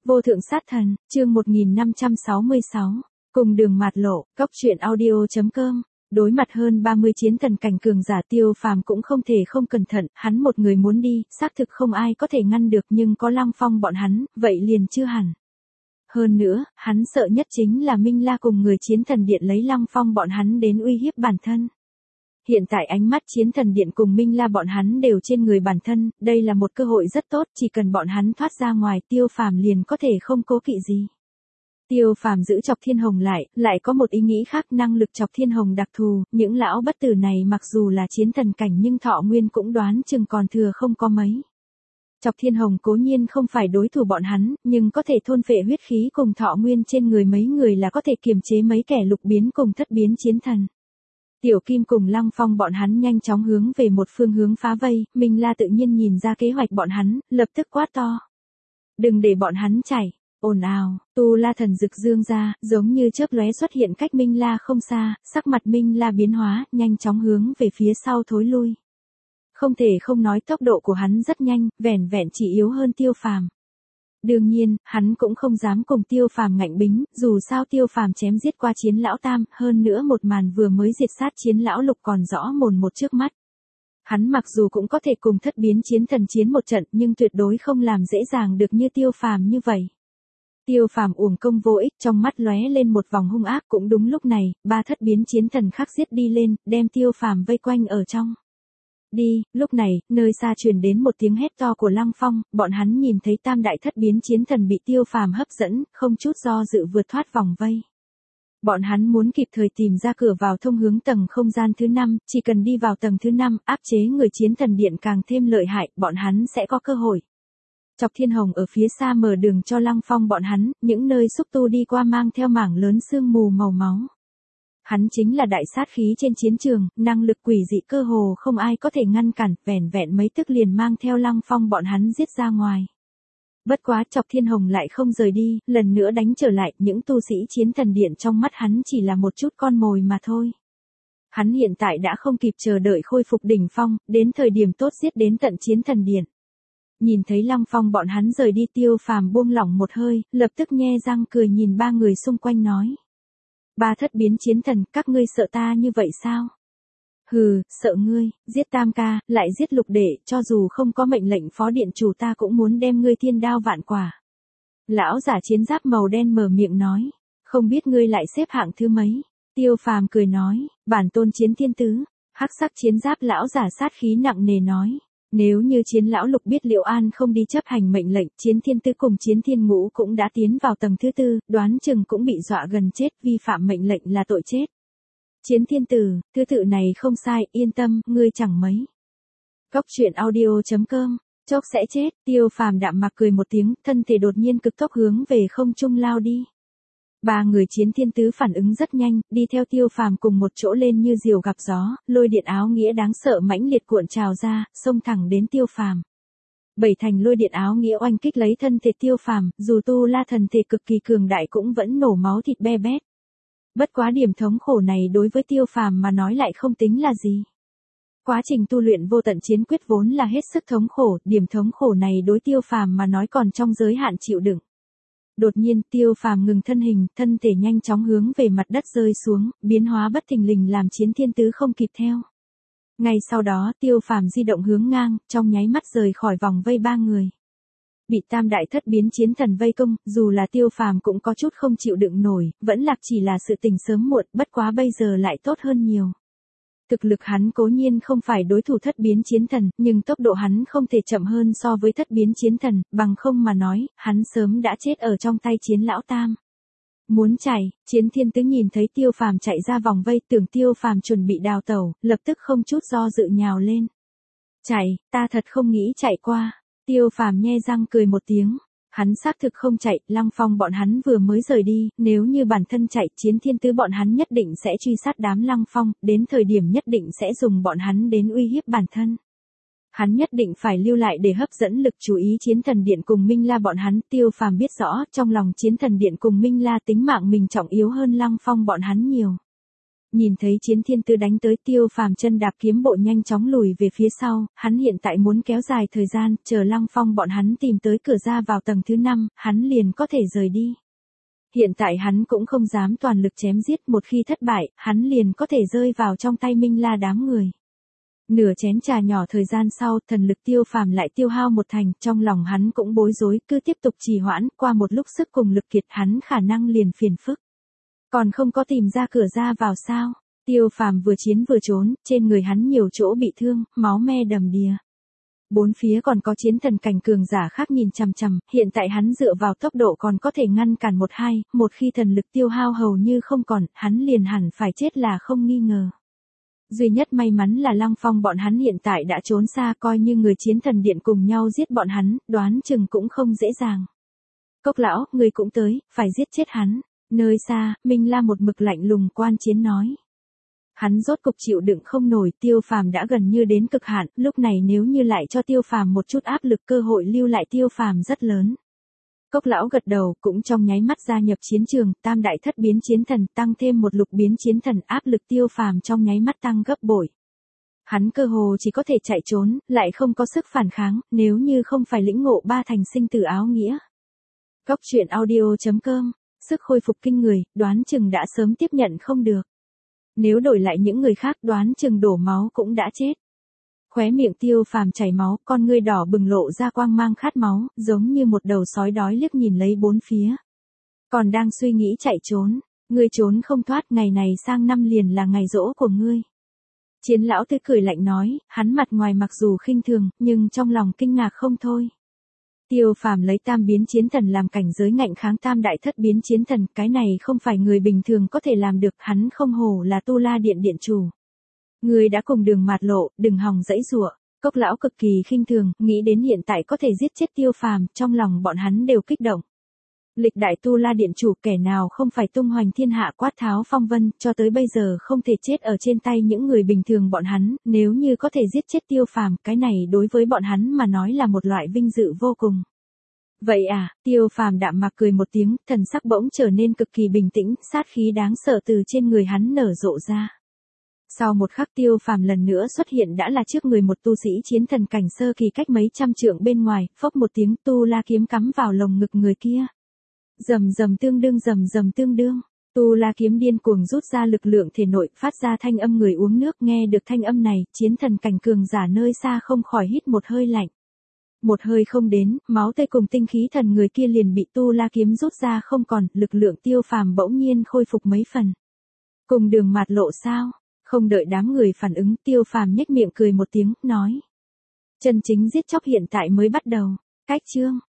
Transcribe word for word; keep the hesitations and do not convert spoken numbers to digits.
Vô thượng sát thần, chương một nghìn năm trăm sáu mươi sáu, cùng đường mạt lộ, cốc truyện audio.com. Đối mặt hơn ba mươi chiến thần cảnh cường giả, Tiêu Phàm cũng không thể không cẩn thận, hắn một người muốn đi, xác thực không ai có thể ngăn được, nhưng có Lăng Phong bọn hắn, vậy liền chưa hẳn. Hơn nữa, hắn sợ nhất chính là Minh La cùng người chiến thần điện lấy Lăng Phong bọn hắn đến uy hiếp bản thân. Hiện tại ánh mắt chiến thần điện cùng Minh La bọn hắn đều trên người bản thân, đây là một cơ hội rất tốt, chỉ cần bọn hắn thoát ra ngoài, Tiêu Phàm liền có thể không cố kỵ gì. Tiêu Phàm giữ Chọc Thiên Hồng lại, lại có một ý nghĩ khác, năng lực Chọc Thiên Hồng đặc thù, những lão bất tử này mặc dù là chiến thần cảnh nhưng thọ nguyên cũng đoán chừng còn thừa không có mấy. Chọc Thiên Hồng cố nhiên không phải đối thủ bọn hắn, nhưng có thể thôn phệ huyết khí cùng thọ nguyên trên người mấy người là có thể kiềm chế mấy kẻ lục biến cùng thất biến chiến thần. Tiểu Kim cùng Lăng Phong bọn hắn nhanh chóng hướng về một phương hướng phá vây, Minh La tự nhiên nhìn ra kế hoạch bọn hắn, lập tức quát to. Đừng để bọn hắn chạy, ồn ào, Tu La thần rực dương ra, giống như chớp lóe xuất hiện cách Minh La không xa, sắc mặt Minh La biến hóa, nhanh chóng hướng về phía sau thối lui. Không thể không nói tốc độ của hắn rất nhanh, vẻn vẹn chỉ yếu hơn Tiêu Phàm. Đương nhiên, hắn cũng không dám cùng Tiêu Phàm ngạnh bính, dù sao Tiêu Phàm chém giết qua chiến lão tam, hơn nữa một màn vừa mới diệt sát chiến lão lục còn rõ mồn một trước mắt. Hắn mặc dù cũng có thể cùng thất biến chiến thần chiến một trận, nhưng tuyệt đối không làm dễ dàng được như Tiêu Phàm như vậy. Tiêu Phàm uổng công vô ích, trong mắt lóe lên một vòng hung ác, cũng đúng lúc này, ba thất biến chiến thần khác giết đi lên, đem Tiêu Phàm vây quanh ở trong. Đi, lúc này, nơi xa truyền đến một tiếng hét to của Lăng Phong, bọn hắn nhìn thấy tam đại thất biến chiến thần bị Tiêu Phàm hấp dẫn, không chút do dự vượt thoát vòng vây. Bọn hắn muốn kịp thời tìm ra cửa vào thông hướng tầng không gian thứ năm, chỉ cần đi vào tầng thứ năm, áp chế người chiến thần điện càng thêm lợi hại, bọn hắn sẽ có cơ hội. Chọc Thiên Hồng ở phía xa mở đường cho Lăng Phong bọn hắn, những nơi xúc tu đi qua mang theo mảng lớn sương mù màu máu. Hắn chính là đại sát khí trên chiến trường, năng lực quỷ dị cơ hồ không ai có thể ngăn cản, vẻn vẹn mấy tức liền mang theo Lăng Phong bọn hắn giết ra ngoài. Bất quá Chọc Thiên Hồng lại không rời đi, lần nữa đánh trở lại, những tu sĩ chiến thần điện trong mắt hắn chỉ là một chút con mồi mà thôi. Hắn hiện tại đã không kịp chờ đợi khôi phục đỉnh phong, đến thời điểm tốt giết đến tận chiến thần điện. Nhìn thấy Lăng Phong bọn hắn rời đi, Tiêu Phàm buông lỏng một hơi, lập tức nhe răng cười nhìn ba người xung quanh nói. Ba thất biến chiến thần, các ngươi sợ ta như vậy sao? Hừ, sợ ngươi, giết tam ca, lại giết lục đệ, cho dù không có mệnh lệnh phó điện chủ ta cũng muốn đem ngươi thiên đao vạn quả. Lão giả chiến giáp màu đen mở miệng nói, không biết ngươi lại xếp hạng thứ mấy? Tiêu Phàm cười nói, bản tôn chiến thiên tứ. Hắc sắc chiến giáp lão giả sát khí nặng nề nói. Nếu như chiến lão lục biết Liệu An không đi chấp hành mệnh lệnh, chiến thiên tứ cùng chiến thiên ngũ cũng đã tiến vào tầng thứ tư, đoán chừng cũng bị dọa gần chết, vi phạm mệnh lệnh là tội chết. Chiến thiên tử, thứ tự này không sai, yên tâm, ngươi chẳng mấy. Cốc truyện audio.com, chốc sẽ chết, Tiêu Phàm đạm mạc cười một tiếng, thân thể đột nhiên cực tốc hướng về không trung lao đi. Ba người chiến thiên tứ phản ứng rất nhanh, đi theo Tiêu Phàm cùng một chỗ lên như diều gặp gió, lôi điện áo nghĩa đáng sợ mãnh liệt cuộn trào ra, xông thẳng đến Tiêu Phàm. Bảy thành lôi điện áo nghĩa oanh kích lấy thân thể Tiêu Phàm, dù Tu La thần thể cực kỳ cường đại cũng vẫn nổ máu thịt be bét. Bất quá điểm thống khổ này đối với Tiêu Phàm mà nói lại không tính là gì. Quá trình tu luyện vô tận chiến quyết vốn là hết sức thống khổ, điểm thống khổ này đối Tiêu Phàm mà nói còn trong giới hạn chịu đựng. Đột nhiên, Tiêu Phàm ngừng thân hình, thân thể nhanh chóng hướng về mặt đất rơi xuống, biến hóa bất thình lình làm chiến thiên tứ không kịp theo. Ngay sau đó, Tiêu Phàm di động hướng ngang, trong nháy mắt rời khỏi vòng vây ba người. Bị tam đại thất biến chiến thần vây công, dù là Tiêu Phàm cũng có chút không chịu đựng nổi, vẫn lạc chỉ là sự tình sớm muộn, bất quá bây giờ lại tốt hơn nhiều. Thực lực hắn cố nhiên không phải đối thủ thất biến chiến thần, nhưng tốc độ hắn không thể chậm hơn so với thất biến chiến thần, bằng không mà nói, hắn sớm đã chết ở trong tay chiến lão tam. Muốn chạy, chiến thiên tứ nhìn thấy Tiêu Phàm chạy ra vòng vây, tưởng Tiêu Phàm chuẩn bị đào tẩu, lập tức không chút do dự nhào lên. Chạy, ta thật không nghĩ chạy qua. Tiêu Phàm nhe răng cười một tiếng. Hắn xác thực không chạy, Lăng Phong bọn hắn vừa mới rời đi, nếu như bản thân chạy, chiến thiên tứ bọn hắn nhất định sẽ truy sát đám Lăng Phong, đến thời điểm nhất định sẽ dùng bọn hắn đến uy hiếp bản thân. Hắn nhất định phải lưu lại để hấp dẫn lực chú ý chiến thần điện cùng Minh La bọn hắn. Tiêu Phàm biết rõ, trong lòng chiến thần điện cùng Minh La tính mạng mình trọng yếu hơn Lăng Phong bọn hắn nhiều. Nhìn thấy Chiến Thiên Tư đánh tới, Tiêu Phàm chân đạp kiếm bộ nhanh chóng lùi về phía sau, hắn hiện tại muốn kéo dài thời gian, chờ Lăng Phong bọn hắn tìm tới cửa ra vào tầng thứ năm, hắn liền có thể rời đi. Hiện tại hắn cũng không dám toàn lực chém giết, một khi thất bại, hắn liền có thể rơi vào trong tay Minh La đám người. Nửa chén trà nhỏ thời gian sau, thần lực Tiêu Phàm lại tiêu hao một thành, trong lòng hắn cũng bối rối, cứ tiếp tục trì hoãn, qua một lúc sức cùng lực kiệt hắn khả năng liền phiền phức. Còn không có tìm ra cửa ra vào sao? Tiêu Phàm vừa chiến vừa trốn, trên người hắn nhiều chỗ bị thương, máu me đầm đìa. Bốn phía còn có chiến thần cảnh cường giả khác nhìn chằm chằm, hiện tại hắn dựa vào tốc độ còn có thể ngăn cản một hai, một khi thần lực tiêu hao hầu như không còn, hắn liền hẳn phải chết là không nghi ngờ. Duy nhất may mắn là Lăng Phong bọn hắn hiện tại đã trốn xa, coi như người chiến thần điện cùng nhau giết bọn hắn, đoán chừng cũng không dễ dàng. Cốc lão, người cũng tới, phải giết chết hắn. Nơi xa, Minh La một mực lạnh lùng quan chiến nói. Hắn rốt cục chịu đựng không nổi, Tiêu Phàm đã gần như đến cực hạn, lúc này nếu như lại cho Tiêu Phàm một chút áp lực, cơ hội lưu lại Tiêu Phàm rất lớn. Cốc lão gật đầu, cũng trong nháy mắt gia nhập chiến trường, tam đại thất biến chiến thần, tăng thêm một lục biến chiến thần, áp lực Tiêu Phàm trong nháy mắt tăng gấp bội. Hắn cơ hồ chỉ có thể chạy trốn, lại không có sức phản kháng, nếu như không phải lĩnh ngộ ba thành sinh tử áo nghĩa. Cốc truyện audio chấm com, sức khôi phục kinh người, đoán chừng đã sớm tiếp nhận không được. Nếu đổi lại những người khác, đoán chừng đổ máu cũng đã chết. Khóe miệng Tiêu Phàm chảy máu, con ngươi đỏ bừng lộ ra quang mang khát máu, giống như một đầu sói đói liếc nhìn lấy bốn phía. Còn đang suy nghĩ chạy trốn, ngươi trốn không thoát, ngày này sang năm liền là ngày giỗ của ngươi. Chiến lão tươi cười lạnh nói, hắn mặt ngoài mặc dù khinh thường, nhưng trong lòng kinh ngạc không thôi. Tiêu Phàm lấy tam biến chiến thần làm cảnh giới ngạnh kháng tam đại thất biến chiến thần, cái này không phải người bình thường có thể làm được, hắn không hổ là Tu La Điện điện chủ. Người đã cùng Đường Mạt Lộ, đừng hòng dãy dụa. Cốc lão cực kỳ khinh thường, nghĩ đến hiện tại có thể giết chết Tiêu Phàm, trong lòng bọn hắn đều kích động. Lịch đại Tu La Điện chủ, kẻ nào không phải tung hoành thiên hạ quát tháo phong vân, cho tới bây giờ không thể chết ở trên tay những người bình thường bọn hắn, nếu như có thể giết chết Tiêu Phàm, cái này đối với bọn hắn mà nói là một loại vinh dự vô cùng. Vậy à, Tiêu Phàm đạm mạc cười một tiếng, thần sắc bỗng trở nên cực kỳ bình tĩnh, sát khí đáng sợ từ trên người hắn nở rộ ra. Sau một khắc, Tiêu Phàm lần nữa xuất hiện đã là trước người một tu sĩ chiến thần cảnh sơ kỳ, cách mấy trăm trượng bên ngoài, phốc một tiếng, tu la kiếm cắm vào lồng ngực người kia. Rầm rầm tương đương, rầm rầm tương đương, tu la kiếm điên cuồng rút ra lực lượng thể nội, phát ra thanh âm người uống nước, nghe được thanh âm này, chiến thần cảnh cường giả nơi xa không khỏi hít một hơi lạnh. Một hơi không đến, máu tươi cùng tinh khí thần người kia liền bị tu la kiếm rút ra không còn, lực lượng Tiêu Phàm bỗng nhiên khôi phục mấy phần. Cùng Đường Mạt Lộ sao? Không đợi đám người phản ứng, Tiêu Phàm nhếch miệng cười một tiếng, nói. Chân chính giết chóc hiện tại mới bắt đầu. Cách chương